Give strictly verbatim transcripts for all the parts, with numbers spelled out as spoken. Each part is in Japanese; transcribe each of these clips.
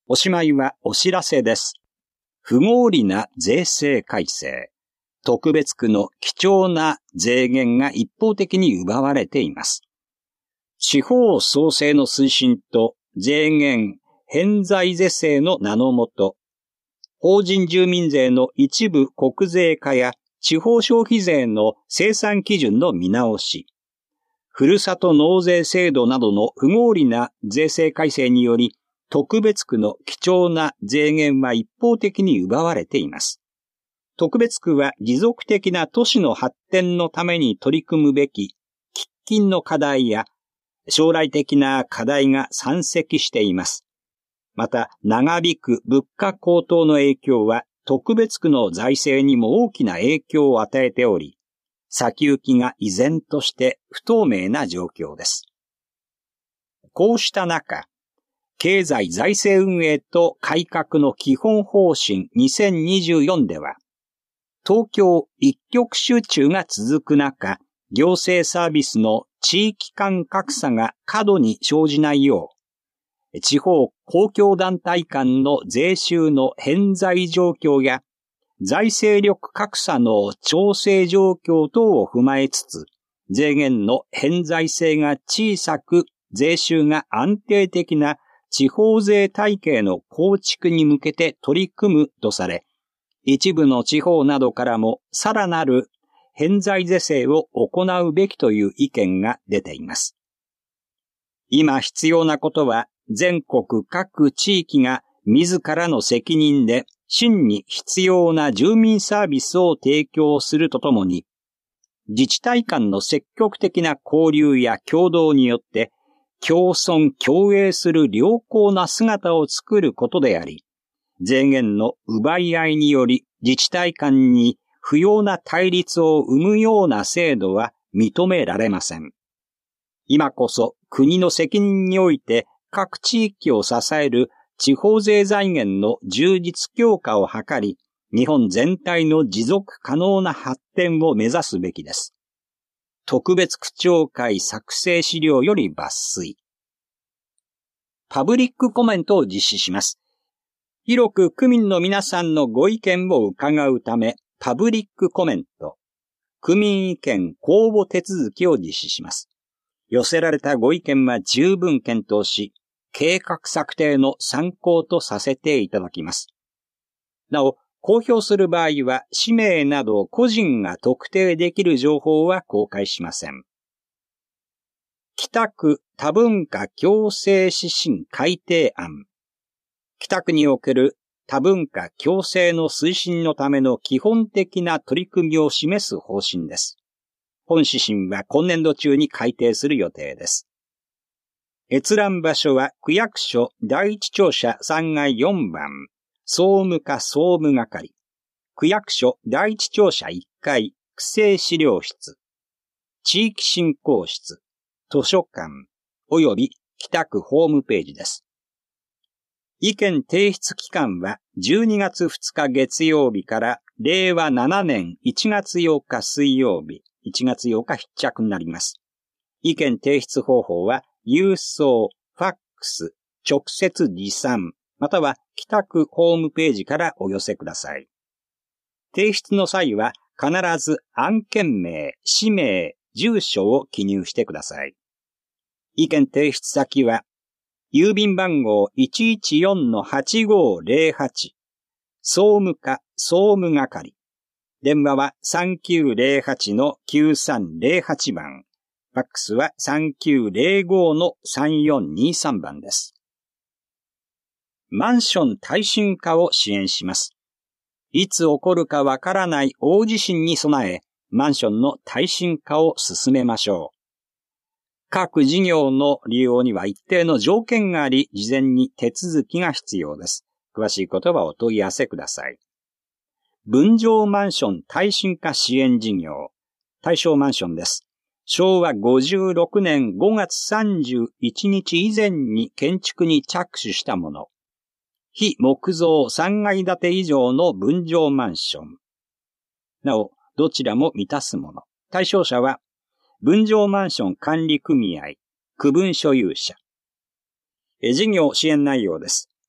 おしまいはお知らせです。不合理な税制改正。特別区の貴重な税源が一方的に奪われています。地方創生の推進と税源偏在是正の名のもと、法人住民税の一部国税化や地方消費税の生産基準の見直し、ふるさと納税制度などの不合理な税制改正により、特別区の貴重な税源は一方的に奪われています。特別区は持続的な都市の発展のために取り組むべき喫緊の課題や将来的な課題が山積しています。また、長引く物価高騰の影響は特別区の財政にも大きな影響を与えており、先行きが依然として不透明な状況です。こうした中、経済財政運営と改革の基本方針にせんにじゅうよんでは、東京一極集中が続く中、行政サービスの地域間格差が過度に生じないよう、地方公共団体間の税収の偏在状況や、財政力格差の調整状況等を踏まえつつ、税源の偏在性が小さく、税収が安定的な地方税体系の構築に向けて取り組むとされ、一部の地方などからもさらなる偏在是正を行うべきという意見が出ています。今必要なことは、全国各地域が自らの責任で真に必要な住民サービスを提供するとともに、自治体間の積極的な交流や協働によって、共存共栄する良好な姿を作ることであり、税源の奪い合いにより自治体間に不要な対立を生むような制度は認められません。今こそ国の責任において各地域を支える地方税財源の充実強化を図り、日本全体の持続可能な発展を目指すべきです。特別区長会作成資料より抜粋。パブリックコメントを実施します。広く区民の皆さんのご意見を伺うため、パブリックコメント、区民意見公募手続きを実施します。寄せられたご意見は十分検討し、計画策定の参考とさせていただきます。なお、公表する場合は、氏名など個人が特定できる情報は公開しません。北区多文化共生指針改定案。北区における多文化共生の推進のための基本的な取り組みを示す方針です。本指針は今年度中に改定する予定です。閲覧場所は区役所第一庁舎さんがいよんばん、総務課総務係、区役所第一庁舎いっかい、区政資料室、地域振興室、図書館、および北区ホームページです。意見提出期間はじゅうにがつふつか月曜日かられいわななねんいちがつようか水曜日、いちがつようか必着になります。意見提出方法は郵送、ファックス、直接持参、または北区ホームページからお寄せください。提出の際は必ず案件名、氏名、住所を記入してください。意見提出先は、郵便番号 いちいちよんのはちごーぜろはち、総務課総務係、電話は さんきゅうぜろはちのきゅうさんぜろはち 番、ファックスは さんきゅうぜろごのさんよんにさん 番です。マンション耐震化を支援します。いつ起こるかわからない大地震に備え、マンションの耐震化を進めましょう。各事業の利用には一定の条件があり、事前に手続きが必要です。詳しいことはお問い合わせください。分譲マンション耐震化支援事業。対象マンションです。しょうわごじゅうろくねんごがつさんじゅういちにち以前に建築に着手したもの。非木造さんがい建て以上の分譲マンション。なお、どちらも満たすもの。対象者は、分譲マンション管理組合、区分所有者。事業支援内容です。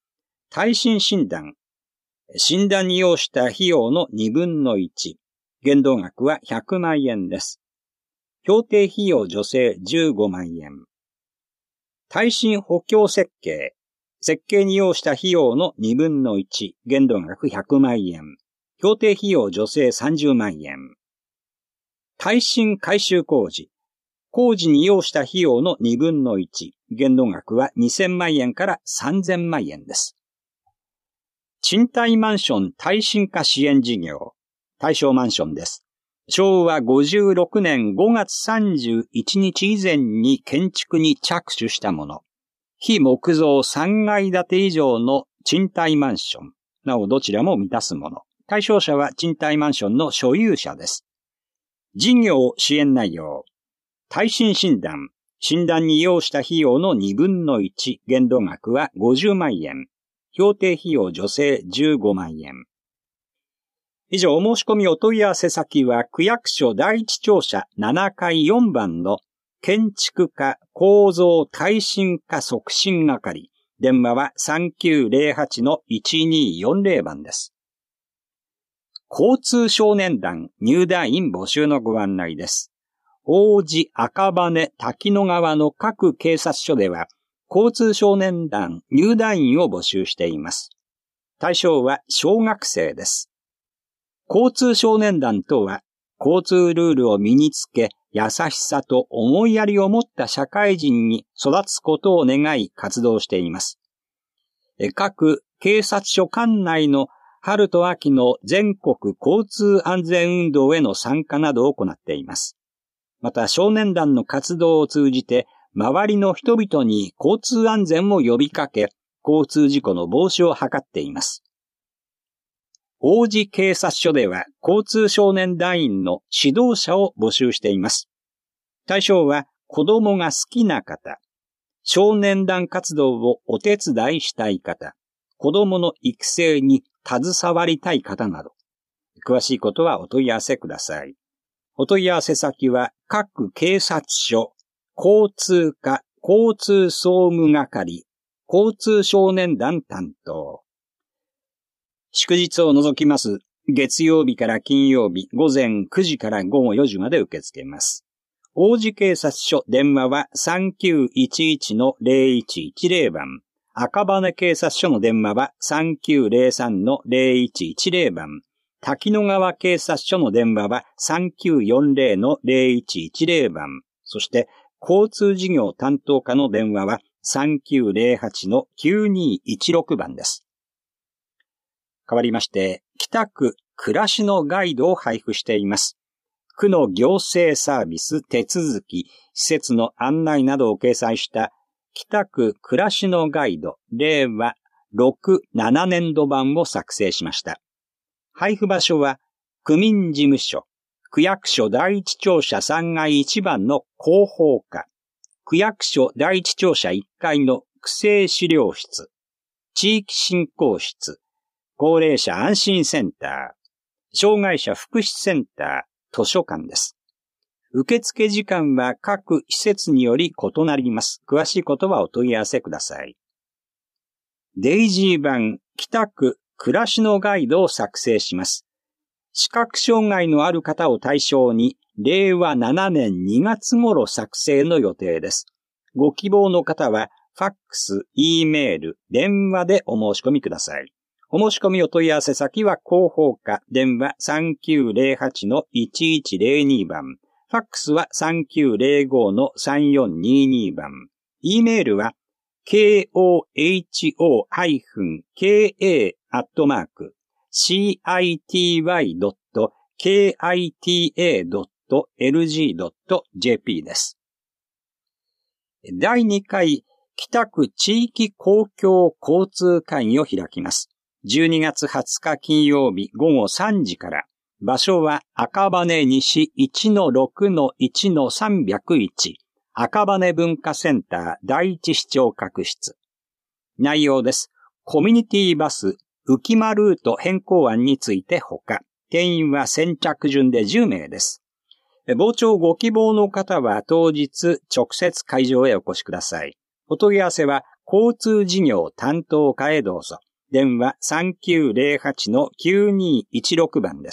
耐震診断。診断に要した費用のにぶんのいち。限度額はひゃくまんえんです。標定費用助成じゅうごまんえん。耐震補強設計。設計に要した費用のにぶんのいち。限度額ひゃくまんえん。標定費用助成さんじゅうまんえん。耐震改修工事。工事に要した費用のにぶんのいち。限度額はにせんまんえんからさんぜんまんえんです。賃貸マンション耐震化支援事業。対象マンションです。しょうわごじゅうろくねんごがつさんじゅういちにち以前に建築に着手したもの。非木造さんがい建て以上の賃貸マンション。なおどちらも満たすもの。対象者は賃貸マンションの所有者です。事業支援内容。耐震診断。診断に要した費用のにぶんのいち。限度額はごじゅうまんえん。標定費用助成じゅうごまんえん。以上、お申し込みお問い合わせ先は、区役所第一庁舎ななかいよんばんの建築家構造耐震化促進係。電話は さんきゅうゼロはちのいちによんゼロ 番です。交通少年団入団員募集のご案内です。王子赤羽滝野川の各警察署では、交通少年団入団員を募集しています。対象は小学生です。交通少年団とは、交通ルールを身につけ、優しさと思いやりを持った社会人に育つことを願い活動しています。各警察署管内の春と秋の全国交通安全運動への参加などを行っています。また少年団の活動を通じて、周りの人々に交通安全を呼びかけ、交通事故の防止を図っています。王子警察署では交通少年団員の指導者を募集しています。対象は子供が好きな方、少年団活動をお手伝いしたい方、子供の育成に携わりたい方など、詳しいことはお問い合わせください。お問い合わせ先は各警察署、交通課、交通総務係、交通少年団担当。祝日を除きます。月曜日から金曜日、午前くじから午後よじまで受け付けます。王子警察署電話は さんきゅういちいちのゼロいちいちゼロ 番。赤羽警察署の電話は さんきゅうゼロさんのゼロいちいちゼロ 番。滝野川警察署の電話は さんきゅうよんゼロのゼロいちいちゼロ 番。そして、交通事業担当課の電話は さんきゅうゼロはちのきゅうにいちろく 番です。変わりまして、北区暮らしのガイドを配布しています。区の行政サービス、手続き、施設の案内などを掲載した北区暮らしのガイド、れいわろく、ななねんど版を作成しました。配布場所は、区民事務所、区役所第一庁舎さんがいいちばんの広報課、区役所第一庁舎いっかいの区政資料室、地域振興室、高齢者安心センター、障害者福祉センター、図書館です。受付時間は各施設により異なります。詳しいことはお問い合わせください。デイジー版北区暮らしのガイドを作成します。視覚障害のある方を対象に、れいわななねんにがつ頃作成の予定です。ご希望の方は、ファックス、Eメール、電話でお申し込みください。お申し込みお問い合わせ先は広報課、電話 さんきゅうゼロはちのいちいちゼロに 番、ファックスは さんきゅうゼロごのさんよんにに 番、Eメールは コホ ケーアットマーク シーアイティーワイ ドット ケーアイティーエー ドット エルジー ドット ジェーピー です。だいにかい北区地域公共交通会議を開きます。じゅうにがつはつか金曜日ごごさんじから、場所は赤羽西 いちのろくのいちのさんびゃくいち 赤羽文化センター第一視聴覚室。内容です。コミュニティバス浮間ルート変更案についてほか、定員は先着順でじゅうめいです。傍聴ご希望の方は当日直接会場へお越しください。お問い合わせは交通事業担当課へどうぞ。 電話 さんきゅうゼロはちのきゅうにいちろく 番です。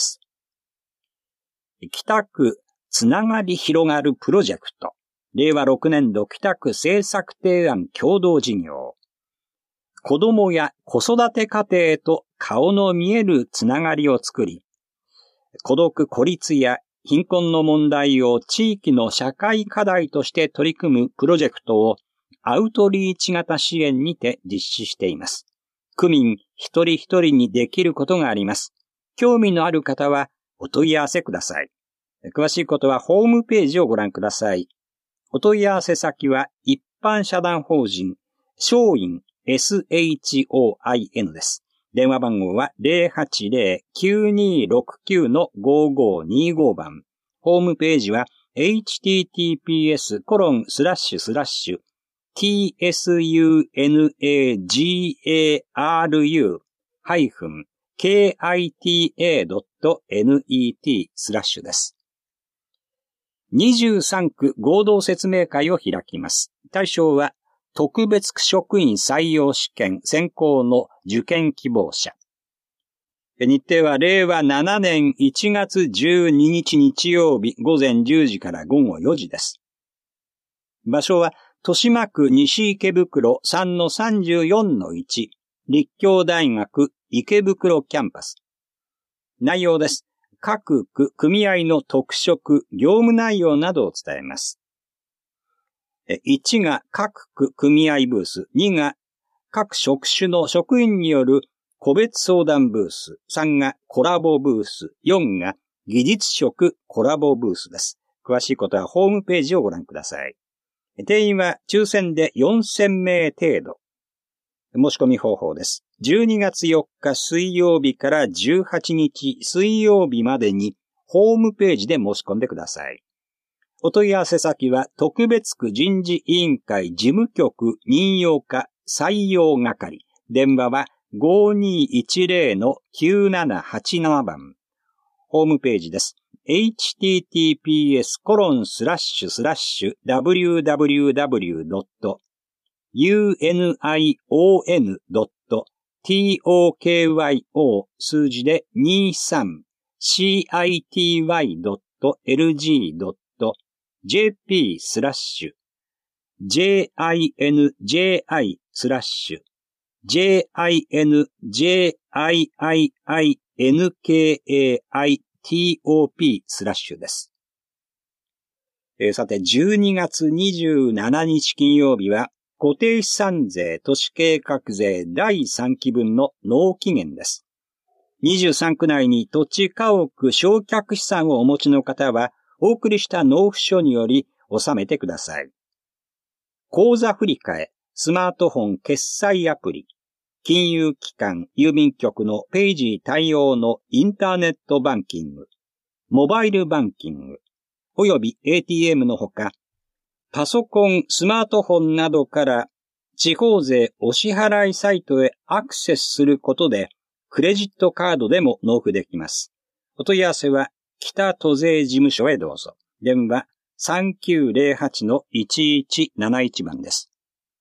北区つながり広がるプロジェクト。れいわろくねんど北区政策提案共同事業。子どもや子育て家庭と顔の見えるつながりを作り、孤独・孤立や貧困の問題を地域の社会課題として取り組むプロジェクトをアウトリーチ型支援にて実施しています。区民一人一人にできることがあります。興味のある方はお問い合わせください。詳しいことはホームページをご覧ください。お問い合わせ先は一般社団法人松陰 エスエイチオーアイエヌ です。電話番号は ゼロはちゼロ きゅうにろくきゅう ごごにご 番。ホームページは エイチティーティーピーエスコロンスラッシュスラッシュ ティーエスユーエヌエージーエーアールユー ハイフン ケーアイティーエードットネット スラッシュです。にじゅうさんく合同説明会を開きます。対象は特別区職員採用試験選考の受験希望者。日程はれいわななねんいちがつじゅうににち日曜日午前じゅうじから午後よじです。場所は豊島区西池袋 さんのさんじゅうよんのいち 立教大学池袋キャンパス。内容です。各区組合の特色、業務内容などを伝えます。いちが各区組合ブース、にが各職種の職員による個別相談ブース、さんがコラボブース、よんが技術職コラボブースです。詳しいことはホームページをご覧ください。定員は抽選でよんせんめい程度。申し込み方法です。じゅうにがつよっか水曜日からじゅうはちにち水曜日までにホームページで申し込んでください。お問い合わせ先は特別区人事委員会事務局任用課採用係。電話は ごにいちゼロのきゅうななはちなな 番。ホームページです。エイチティーティーピーエスコロンスラッシュスラッシュダブリューダブリューダブリュードットユーエヌアイオーエヌドットティーオーケーワイオー 数字でにじゅうさんシーアイティーワイドットエルジードットジェーピー スラッシュ ジェーアイエヌジェーアイ スラッシュ ジェーアイエヌジェーアイアイアイエヌケーエーアイティーオーピー スラッシュです。えー、さて、じゅうにがつにじゅうしちにち金曜日は、固定資産税都市計画税だいさんき分の納期限です。にじゅうさんく内に土地家屋償却資産をお持ちの方は、お送りした納付書により納めてください。口座振替、スマートフォン決済アプリ、金融機関、郵便局のページ対応のインターネットバンキング、モバイルバンキング、および エーティーエム のほか、パソコン、スマートフォンなどから地方税お支払いサイトへアクセスすることで、クレジットカードでも納付できます。お問い合わせは、北都税事務所へどうぞ。電話 さんきゅうゼロはちのいちいちなないち 番です。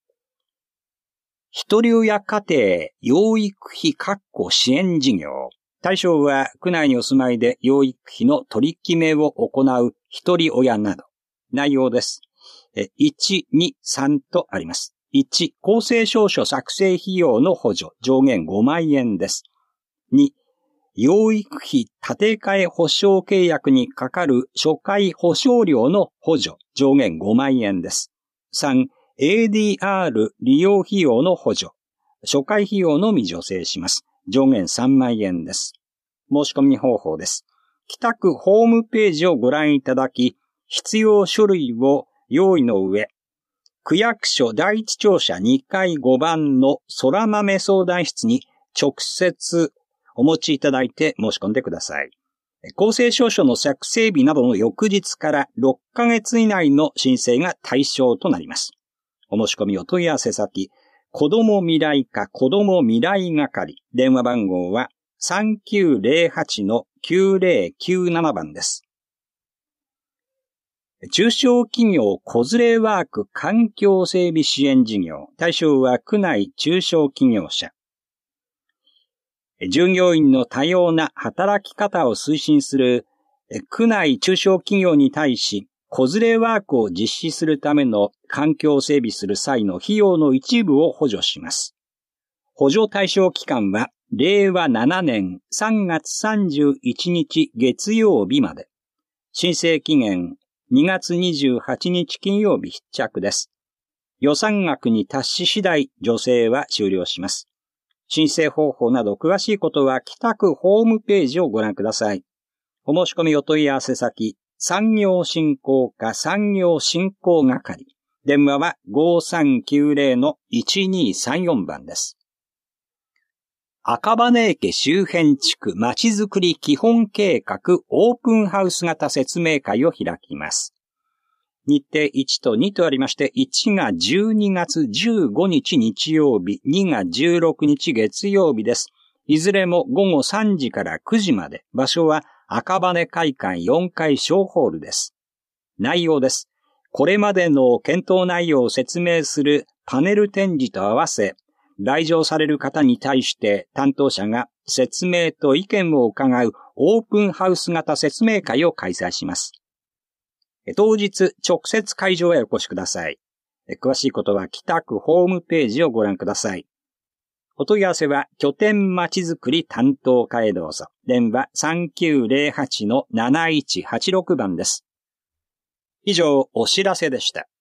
一人親家庭養育費確保支援事業。対象は区内にお住まいで養育費の取り決めを行う一人親など。内容です。いち、に、さんとあります。いち、公正証書作成費用の補助上限ごまんえんです。に、養育費建て替え保証契約にかかる初回保証料の補助上限ごまんえんです。さん、エーディーアール 利用費用の補助。初回費用のみ助成します。上限さんまんえんです。申し込み方法です。北区ホームページをご覧いただき、必要書類を用意の上、区役所第一庁舎にかいごばんの空豆相談室に直接お持ちいただいて申し込んでください。公正証書の作成日などの翌日からろっかげつ以内の申請が対象となります。お申し込みお問い合わせ先、子ども未来課子ども未来係、電話番号は さんきゅうゼロはちのきゅうゼロきゅうなな 番です。中小企業子連れワーク環境整備支援事業。対象は区内中小企業者。 従業員の多様な働き方を推進する区内中小企業に対し、子連れワークを実施するための環境を整備する際の費用の一部を補助します。補助対象期間は、れいわななねんさんがつさんじゅういちにち月曜日まで。申請期限にがつにじゅうはちにち金曜日必着です。予算額に達し次第、助成は終了します。申請方法など詳しいことは北区ホームページをご覧ください。お申し込みお問い合わせ先、産業振興課産業振興係。電話は ごさんきゅうぜろのいちにさんよん 番です。赤羽駅周辺地区まちづくり基本計画オープンハウス型説明会を開きます。日程いちとにとありまして、いちがじゅうにがつじゅうごにち日曜日、にがじゅうろくにち月曜日です。いずれもごごさんじからくじまで。場所は赤羽会館よんかい小ホールです。内容です。これまでの検討内容を説明するパネル展示と合わせ、来場される方に対して担当者が説明と意見を伺うオープンハウス型説明会を開催します。当日直接会場へお越しください。詳しいことは北区ホームページをご覧ください。お問い合わせは拠点まちづくり担当課へどうぞ。電話 さんきゅうぜろはちのなないちはちろく 番です。以上、お知らせでした。